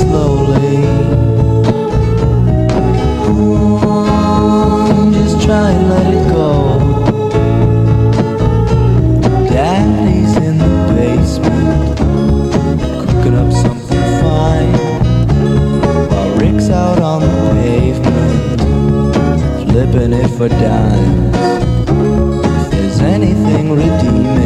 slowly. Just try and let it go. Daddy's in the basement, cooking up something fine, while Rick's out on the pavement, flipping it for dimes. If there's anything redeeming